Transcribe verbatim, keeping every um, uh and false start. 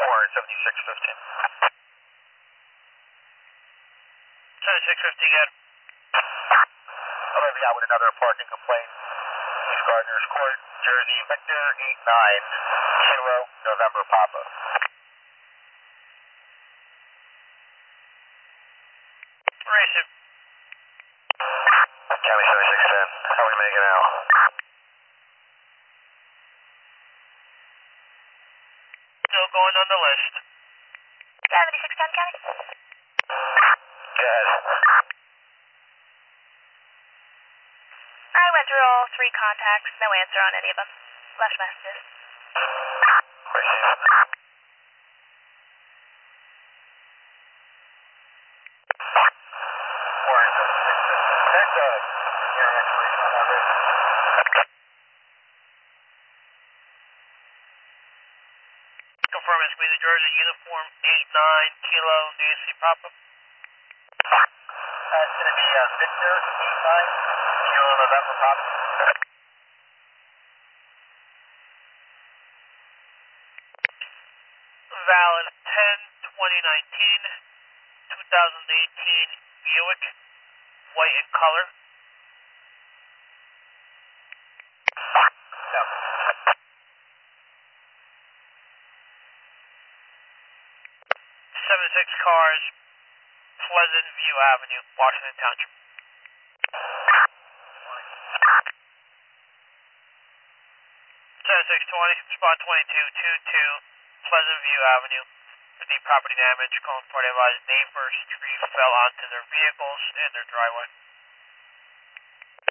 Warren, seventy-six fifteen. seventy-six fifteen again. Hello, yeah, with another parking complaint. East Gardner's Court, Jersey, Victor, eight nine, Kilo, November, Papa. Racing. County seventy-six ten, how are we making out? Still going on the list. seventy-six ten, County. Go ahead. I went through all three contacts, no answer on any of them. Left messages. Receive. Warren, seventy-six ten, go ahead. Yeah, expiration on that race. Confirm it's New Jersey, uniform eight nine, Kilo, Nancy, Papa. That's going to be uh, Victor, eight nine, Kilo, November, Papa. Valid ten twenty nineteen, twenty eighteen Buick, white in color. Yeah. seventy-six cars, Pleasant View Avenue, Washington Township. seventy-six twenty, spot twenty-two twenty-two, Pleasant View Avenue. The deep property damage, calling for advised neighbors, tree fell onto their vehicles and their driveway.